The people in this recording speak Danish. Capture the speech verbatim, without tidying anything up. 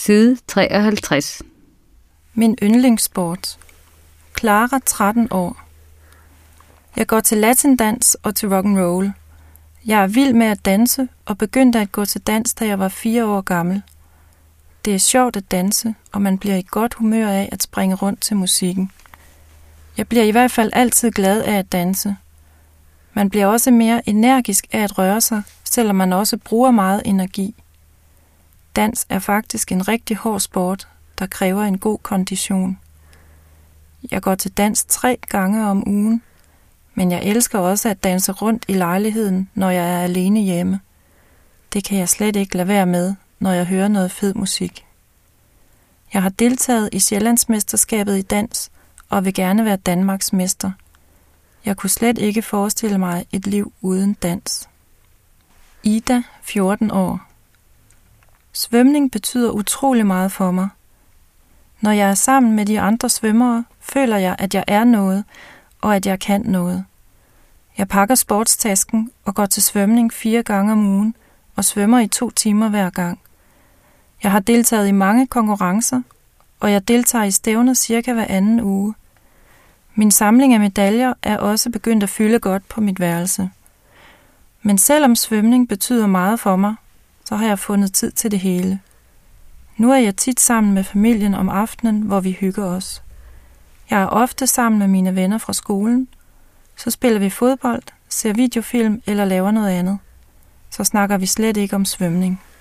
Side treoghalvtreds. Min yndlingssport. Clara, tretten år. Jeg går til latindans og til rock'n'roll. Jeg er vild med at danse og begyndte at gå til dans, da jeg var fire år gammel. Det er sjovt at danse, og man bliver i godt humør af at springe rundt til musikken. Jeg bliver i hvert fald altid glad af at danse. Man bliver også mere energisk af at røre sig, selvom man også bruger meget energi. Dans er faktisk en rigtig hård sport, der kræver en god kondition. Jeg går til dans tre gange om ugen, men jeg elsker også at danse rundt i lejligheden, når jeg er alene hjemme. Det kan jeg slet ikke lade være med, når jeg hører noget fed musik. Jeg har deltaget i Sjællandsmesterskabet i dans og vil gerne være Danmarks mester. Jeg kunne slet ikke forestille mig et liv uden dans. Ida, fjorten år. Svømning betyder utrolig meget for mig. Når jeg er sammen med de andre svømmere, føler jeg, at jeg er noget, og at jeg kan noget. Jeg pakker sportstasken og går til svømning fire gange om ugen og svømmer i to timer hver gang. Jeg har deltaget i mange konkurrencer, og jeg deltager i stævner cirka hver anden uge. Min samling af medaljer er også begyndt at fylde godt på mit værelse. Men selvom svømning betyder meget for mig, så har jeg fundet tid til det hele. Nu er jeg tit sammen med familien om aftenen, hvor vi hygger os. Jeg er ofte sammen med mine venner fra skolen. Så spiller vi fodbold, ser videofilm eller laver noget andet. Så snakker vi slet ikke om svømning.